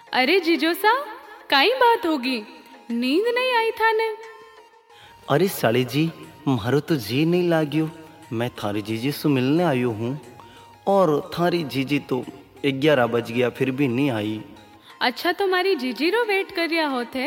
अरे जीजोसा, काई बात होगी? नींद नहीं आई था ने? अरे साली जी, मारो तो जी नहीं लाग्यो। मैं थारी जीजी से मिलने आयो हूँ और थारी जीजी तो 11 बज गया फिर भी नहीं आई। अच्छा, तो मारी जीजी रो वेट कर रहा होते।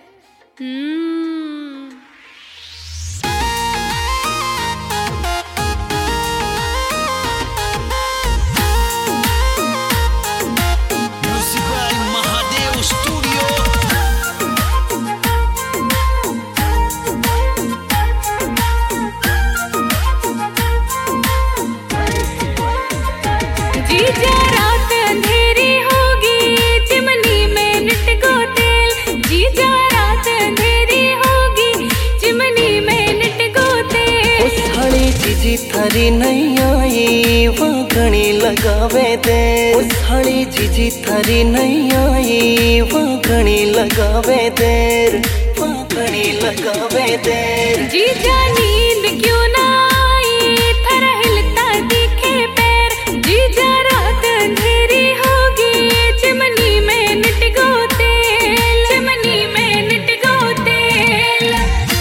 जीजा रात अंधेरी होगी, चिमनी में निटको तेल। जीजा रात अंधेरी होगी, चिमनी में निटको तेल। उस हड़ी जीजी थारी नहीं आई, वहाँ घनी लगावे दे। उस हड़ी जीजी थारी नहीं आई, वहाँ घनी लगावे देर, वहाँ घनी लगावे देर। जीजा नींद क्यों ना आई, थरा हिलता दिखे पैर। जीजा रात अंधेरी होगी, चिमनी में निटको तेल। चिमनी में निटको तेल।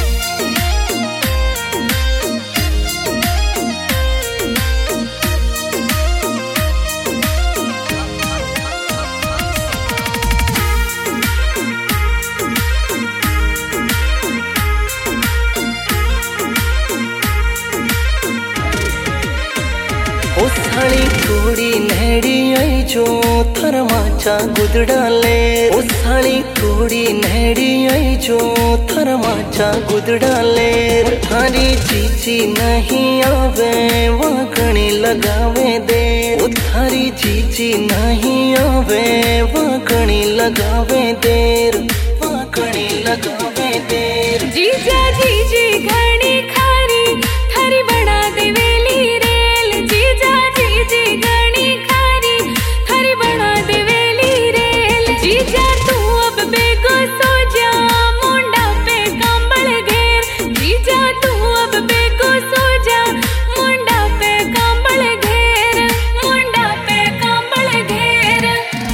उस हड़ी थोड़ी नहड़ी आई जो थर माचा गुदड़ा ले। उस हड़ी थोड़ी नहड़ी आई जो थर माचा गुदड़ा ले। थारी जीजी नहीं आवे, वहाँ घनी लगावे दे। थारी जीजी नहीं आवे, वहाँ घनी लगावे देर, वहाँ घनी लगावे देर। जीजा जीजी घनी खारी, थारी बना देवेली रेल। जीजा जीजी घनी खारी, थारी बना देवेली रेल। जीजा तू अब बेगो सो जा, मुंडा पे कंबल घेर। जीजा तू अब बेगो सो जा, मुंडा पे कंबल घेर। मुंडा पे कंबल घेर।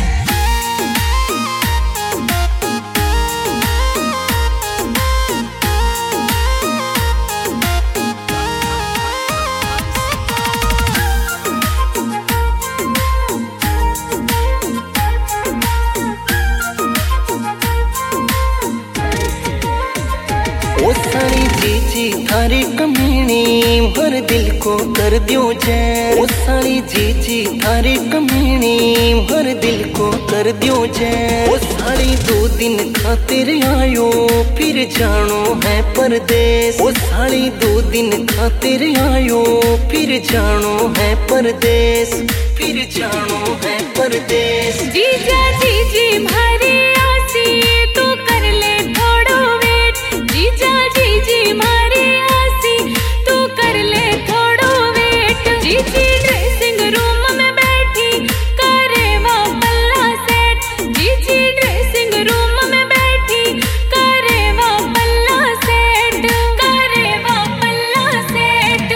ओ सारी जीजी थारी कमीनी, भर दिल को कर दियो जैर। ओ सारी जीजी थारी कमीनी, भर दिल को कर दियो जैर। ओ सारी 2 दिन खातिर आयो, फिर जानो है परदेस। ओ सारी 2 दिन खातिर आयो, फिर जानो है परदेस, फिर जानो है परदेस। जीजा जीजी मारी आसी, तू कर ले थोड़ो वेट। जीजा जीजी मारी आसी, तू कर ले थोड़ो वेट। जीजी ड्रेसिंग रूम में बैठी, करे वा पल्ला सेट। जीजी ड्रेसिंग रूम में बैठी, करे वा पल्ला सेट। करे वा पल्ला सेट।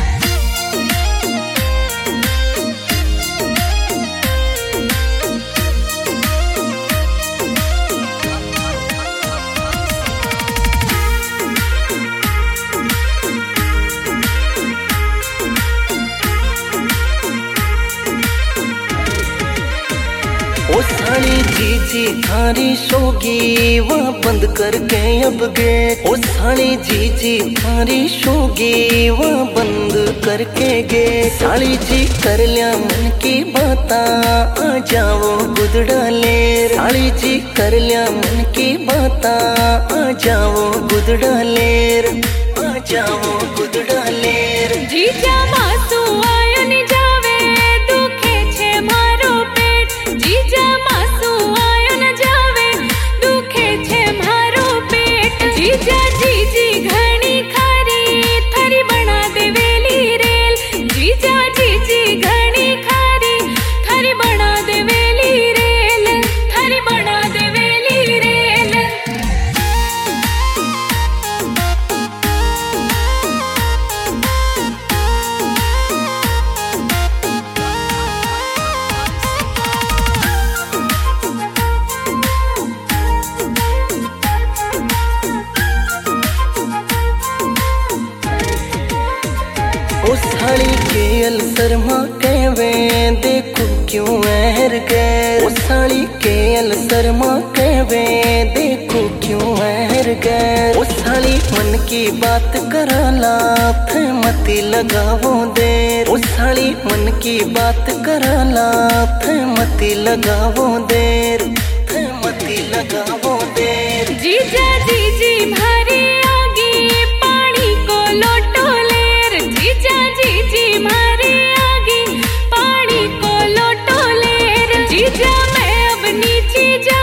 ओ साली जीजी थारी शोगी, वहाँ बंद करके अब गेट। ओ साली जीजी थारी शोगी, वहाँ बंद करके गे। साली जी कर लिया मन की बाता, आ जाओ गुदड़ा लेर। साली जी कर लिया मन की बाता, आ जाओ गुदड़ा लेर, आ जाओ गुदड़ा लेर। जीजा मासू आयो नि जावे, दुखे छे मारो पेट। जीजा मासू आयो न जावे, दुखे छे मारो पेट। जीजा जीजी घनी खारी, थारी बना देवेली रेल। जीजा जीजी घनी खारी, थारी बना देवेली रेल। थारी बना देवेली रेल। शर्मा कहवे देखो क्यों महर गैर। ओ साली के अल शर्मा कहवे देखो क्यों महर गैर। ओ साली मन की बात कराला थे मती लगावो देर। ओ साली मन की बात कराला थे मती लगावो देर, थे मती लगावो देर। जीजा जीजी भारी आगे पानी को लोटो लेर। जीजा जीजी भारी आगे पानी को लोटो लेर। जीजा मैं अब नीचे जा